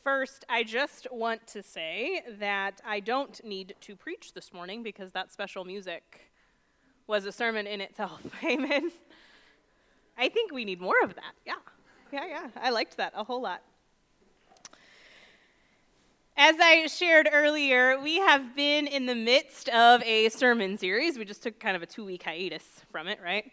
First, I just want to say that I don't need to preach this morning because that special music was a sermon in itself. Amen. I think we need more of that. Yeah. I liked that a whole lot. As I shared earlier, we have been in the midst of a sermon series. We just took kind of a 2-week hiatus from it, right?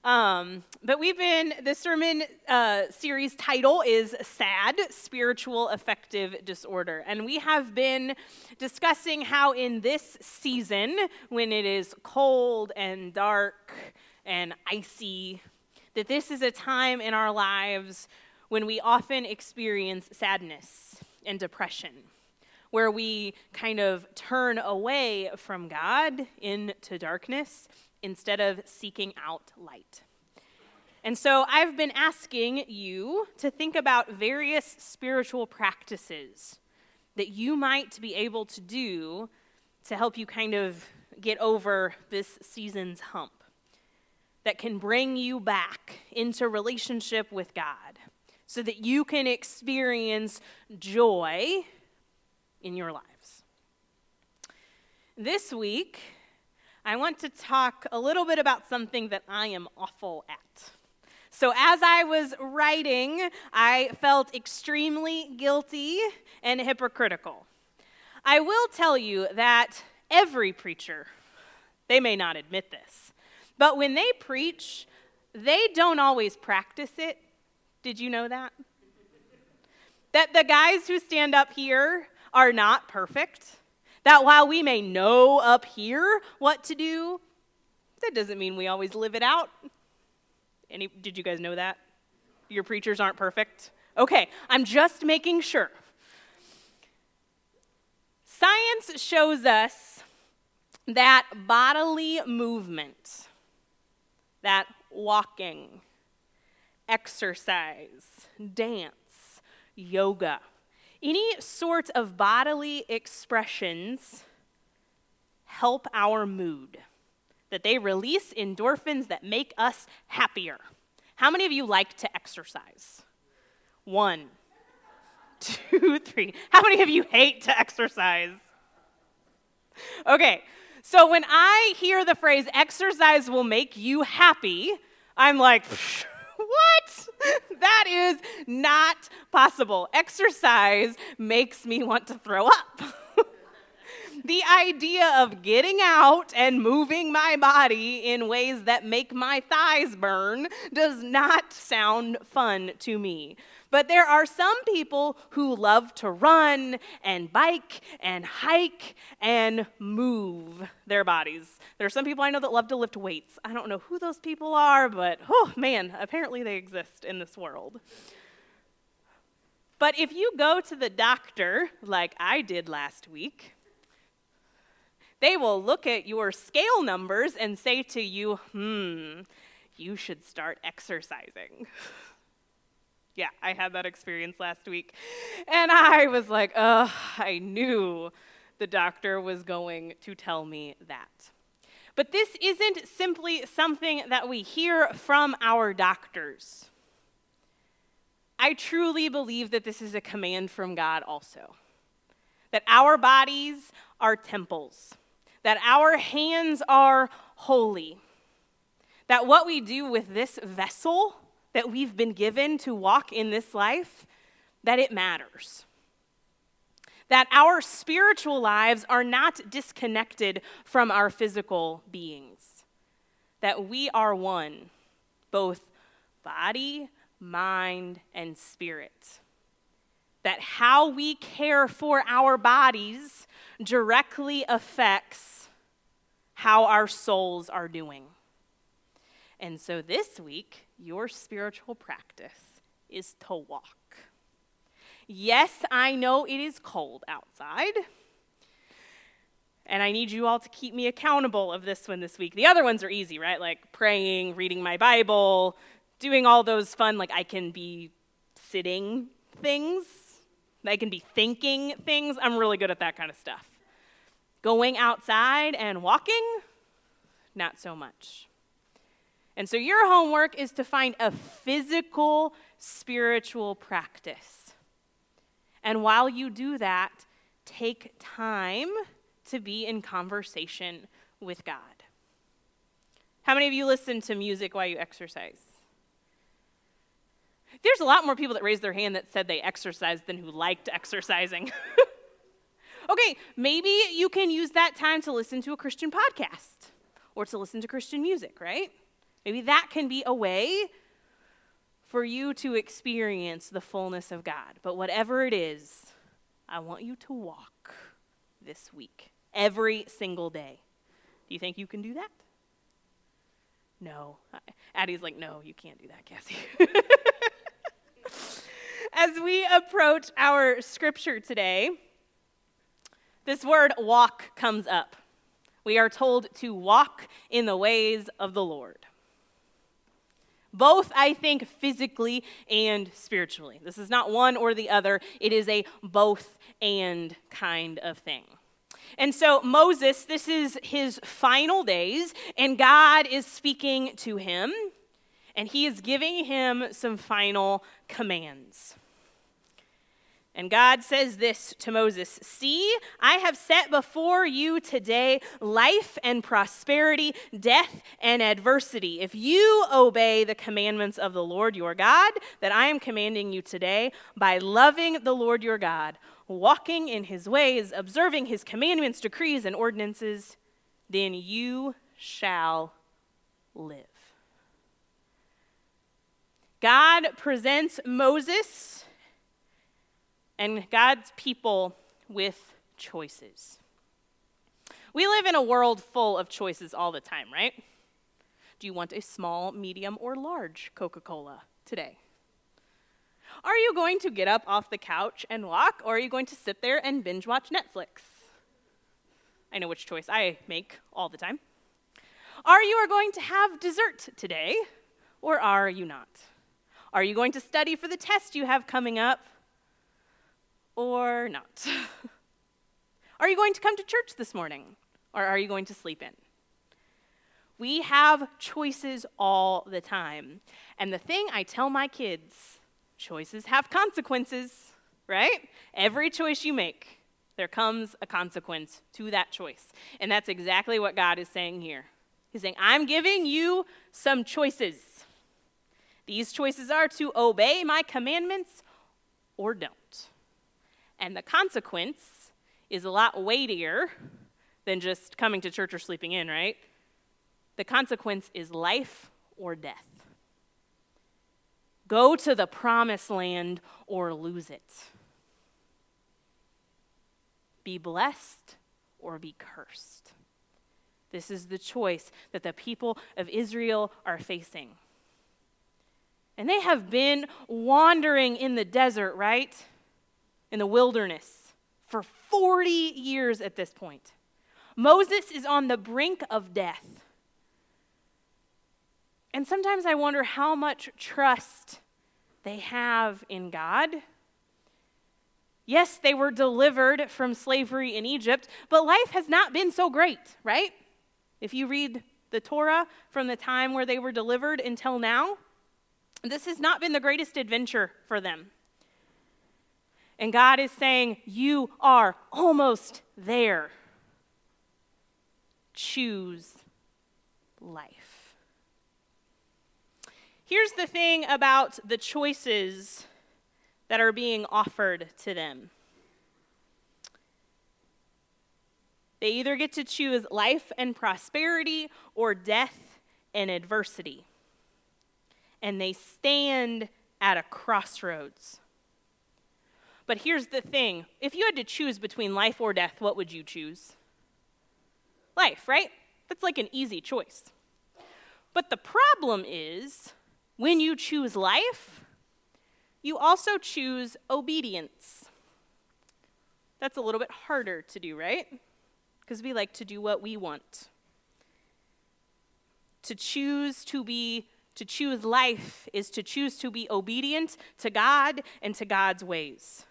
The sermon series title is SAD, Spiritual Affective Disorder. And we have been discussing how in this season, when it is cold and dark and icy, that this is a time in our lives when we often experience sadness and depression, where we kind of turn away from God into darkness instead of seeking out light. And so I've been asking you to think about various spiritual practices that you might be able to do to help you kind of get over this season's hump, that can bring you back into relationship with God so that you can experience joy in your lives. This week, I want to talk a little bit about something that I am awful at. So as I was writing, I felt extremely guilty and hypocritical. I will tell you that every preacher, they may not admit this, but when they preach, they don't always practice it. Did you know that? That the guys who stand up here are not perfect. That while we may know up here what to do, that doesn't mean we always live it out. Did you guys know that? Your preachers aren't perfect? Okay, I'm just making sure. Science shows us that bodily movement, that walking, exercise, dance, yoga, any sort of bodily expressions help our mood, that they release endorphins that make us happier. How many of you like to exercise? 1, 2, 3. How many of you hate to exercise? Okay, so when I hear the phrase exercise will make you happy, I'm like, what? That is not possible. Exercise makes me want to throw up. The idea of getting out and moving my body in ways that make my thighs burn does not sound fun to me. But there are some people who love to run and bike and hike and move their bodies. There are some people I know that love to lift weights. I don't know who those people are, but oh man, apparently they exist in this world. But if you go to the doctor, like I did last week, they will look at your scale numbers and say to you, you should start exercising. Yeah, I had that experience last week. And I was like, I knew the doctor was going to tell me that. But this isn't simply something that we hear from our doctors. I truly believe that this is a command from God also. That our bodies are temples. That our hands are holy. That what we do with this vessel that we've been given to walk in this life, that it matters. That our spiritual lives are not disconnected from our physical beings. That we are one, both body, mind, and spirit. That how we care for our bodies directly affects how our souls are doing. And so this week, your spiritual practice is to walk. Yes, I know it is cold outside, and I need you all to keep me accountable of this one this week. The other ones are easy, right? Like praying, reading my Bible, doing all those fun, like I can be sitting things, I can be thinking things. I'm really good at that kind of stuff. Going outside and walking, not so much. And so your homework is to find a physical, spiritual practice. And while you do that, take time to be in conversation with God. How many of you listen to music while you exercise? There's a lot more people that raised their hand that said they exercised than who liked exercising. Okay, maybe you can use that time to listen to a Christian podcast or to listen to Christian music, right? Maybe that can be a way for you to experience the fullness of God. But whatever it is, I want you to walk this week, every single day. Do you think you can do that? No. Addie's like, no, you can't do that, Cassie. As we approach our scripture today, this word walk comes up. We are told to walk in the ways of the Lord. Both, I think, physically and spiritually. This is not one or the other. It is a both and kind of thing. And so Moses, this is his final days, and God is speaking to him, and he is giving him some final commands. And God says this to Moses, "See, I have set before you today life and prosperity, death and adversity. If you obey the commandments of the Lord your God that I am commanding you today by loving the Lord your God, walking in his ways, observing his commandments, decrees, and ordinances, then you shall live." God presents Moses and God's people with choices. We live in a world full of choices all the time, right? Do you want a small, medium, or large Coca-Cola today? Are you going to get up off the couch and walk, or are you going to sit there and binge watch Netflix? I know which choice I make all the time. Are you going to have dessert today, or are you not? Are you going to study for the test you have coming up, or not? Are you going to come to church this morning, or are you going to sleep in? We have choices all the time. And the thing I tell my kids, choices have consequences, right? Every choice you make, there comes a consequence to that choice. And that's exactly what God is saying here. He's saying, I'm giving you some choices. These choices are to obey my commandments or don't. And the consequence is a lot weightier than just coming to church or sleeping in, right? The consequence is life or death. Go to the promised land or lose it. Be blessed or be cursed. This is the choice that the people of Israel are facing. And they have been wandering in the desert, right? In the wilderness for 40 years at this point. Moses is on the brink of death. And sometimes I wonder how much trust they have in God. Yes, they were delivered from slavery in Egypt, but life has not been so great, right? If you read the Torah from the time where they were delivered until now, this has not been the greatest adventure for them. And God is saying, you are almost there. Choose life. Here's the thing about the choices that are being offered to them. They either get to choose life and prosperity or death and adversity. And they stand at a crossroads. But here's the thing. If you had to choose between life or death, what would you choose? Life, right? That's like an easy choice. But the problem is, when you choose life, you also choose obedience. That's a little bit harder to do, right? Because we like to do what we want. To choose life is to choose to be obedient to God and to God's ways.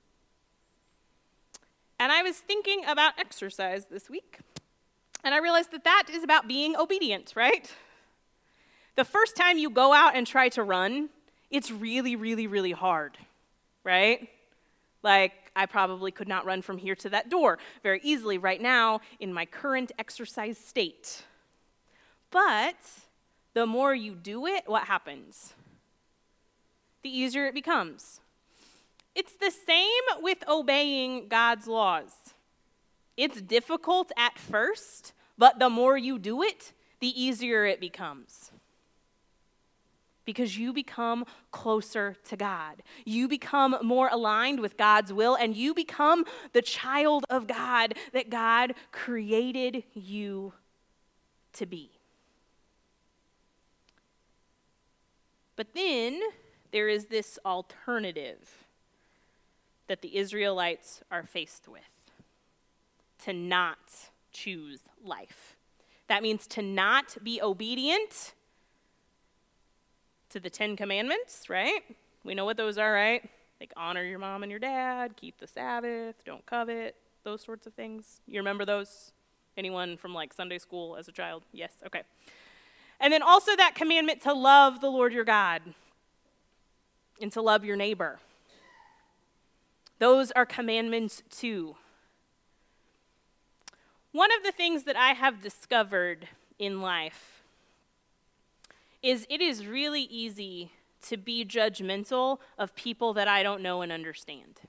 And I was thinking about exercise this week, and I realized that is about being obedient, right? The first time you go out and try to run, it's really, really, really hard, right? Like, I probably could not run from here to that door very easily right now in my current exercise state. But the more you do it, what happens? The easier it becomes. It's the same with obeying God's laws. It's difficult at first, but the more you do it, the easier it becomes. Because you become closer to God. You become more aligned with God's will, and you become the child of God that God created you to be. But then there is this alternative that the Israelites are faced with: to not choose life. That means to not be obedient to the 10 Commandments, right? We know what those are, right? Like honor your mom and your dad, keep the Sabbath, don't covet, those sorts of things. You remember those? Anyone from like Sunday school as a child? Yes, okay. And then also that commandment to love the Lord your God and to love your neighbor. Those are commandments too. One of the things that I have discovered in life is it is really easy to be judgmental of people that I don't know and understand.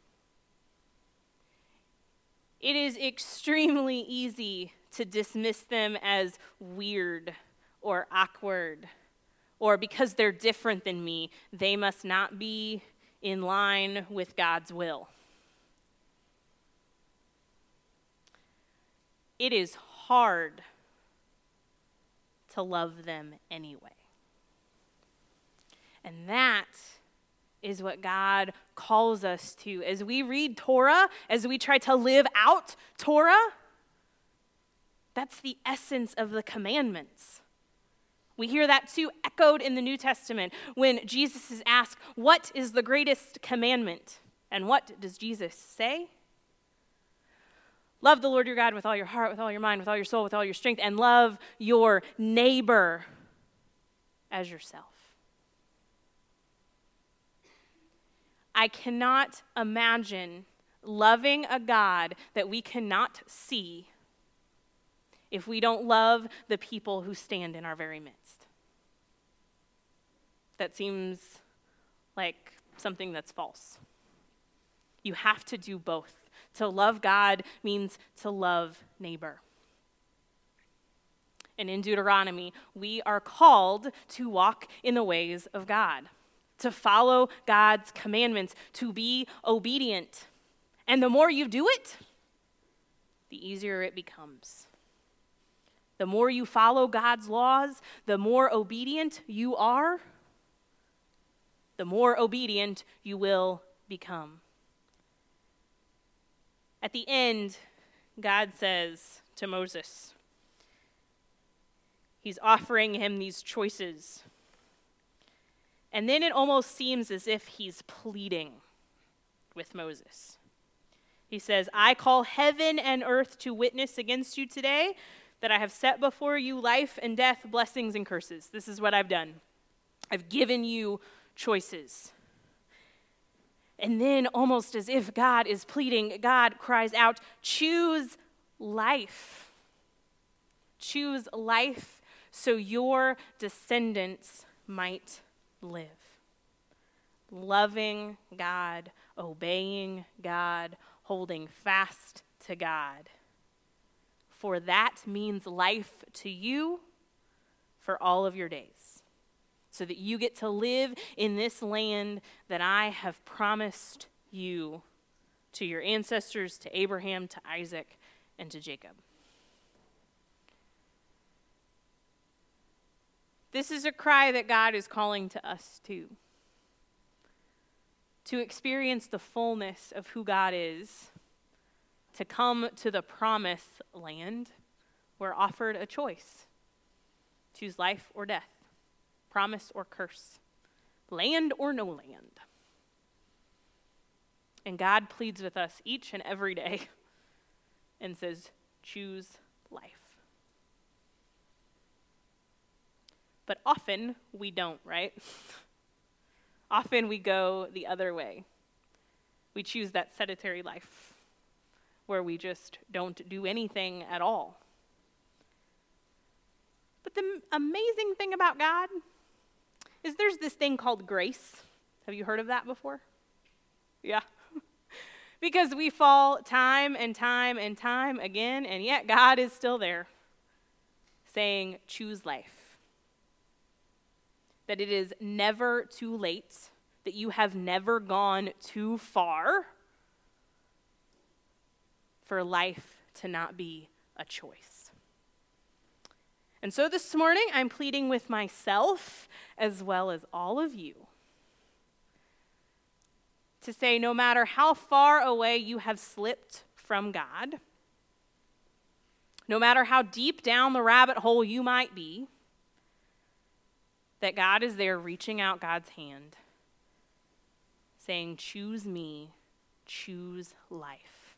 It is extremely easy to dismiss them as weird or awkward, or because they're different than me, they must not be in line with God's will. It is hard to love them anyway. And that is what God calls us to. As we read Torah, as we try to live out Torah, that's the essence of the commandments. We hear that too echoed in the New Testament when Jesus is asked, what is the greatest commandment? And what does Jesus say? Love the Lord your God with all your heart, with all your mind, with all your soul, with all your strength, and love your neighbor as yourself. I cannot imagine loving a God that we cannot see if we don't love the people who stand in our very midst. That seems like something that's false. You have to do both. To love God means to love neighbor. And in Deuteronomy, we are called to walk in the ways of God, to follow God's commandments, to be obedient. And the more you do it, the easier it becomes. The more you follow God's laws, the more obedient you are, the more obedient you will become. At the end, God says to Moses, he's offering him these choices. And then it almost seems as if he's pleading with Moses. He says, I call heaven and earth to witness against you today that I have set before you life and death, blessings and curses. This is what I've done. I've given you choices. And then, almost as if God is pleading, God cries out, choose life. Choose life so your descendants might live. Loving God, obeying God, holding fast to God. For that means life to you for all of your days, so that you get to live in this land that I have promised you, to your ancestors, to Abraham, to Isaac, and to Jacob. This is a cry that God is calling to us too. To experience the fullness of who God is, to come to the promised land, we're offered a choice. Choose life or death. Promise or curse, land or no land. And God pleads with us each and every day and says, choose life. But often we don't, right? Often we go the other way. We choose that sedentary life where we just don't do anything at all. But the amazing thing about God is there's this thing called grace. Have you heard of that before? Yeah. Because we fall time and time and time again, and yet God is still there saying, choose life. That it is never too late, that you have never gone too far for life to not be a choice. And so this morning, I'm pleading with myself as well as all of you to say no matter how far away you have slipped from God, no matter how deep down the rabbit hole you might be, that God is there reaching out God's hand, saying, choose me, choose life.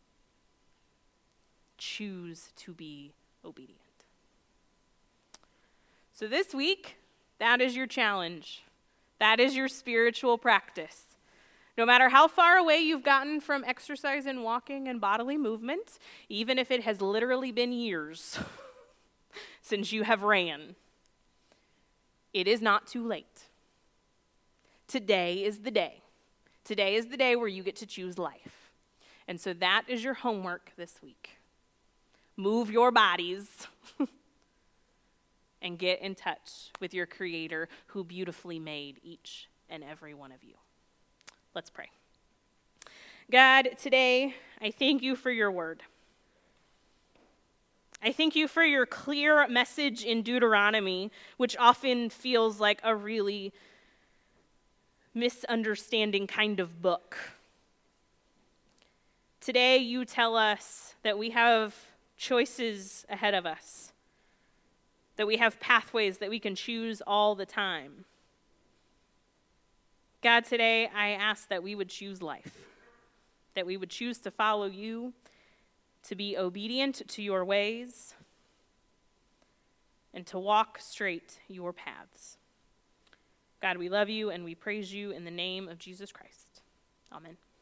Choose to be obedient. So this week, that is your challenge. That is your spiritual practice. No matter how far away you've gotten from exercise and walking and bodily movement, even if it has literally been years since you have ran, it is not too late. Today is the day. Today is the day where you get to choose life. And so that is your homework this week. Move your bodies and get in touch with your Creator who beautifully made each and every one of you. Let's pray. God, today, I thank you for your word. I thank you for your clear message in Deuteronomy, which often feels like a really misunderstanding kind of book. Today, you tell us that we have choices ahead of us, that we have pathways that we can choose all the time. God, today I ask that we would choose life, that we would choose to follow you, to be obedient to your ways, and to walk straight your paths. God, we love you and we praise you in the name of Jesus Christ. Amen.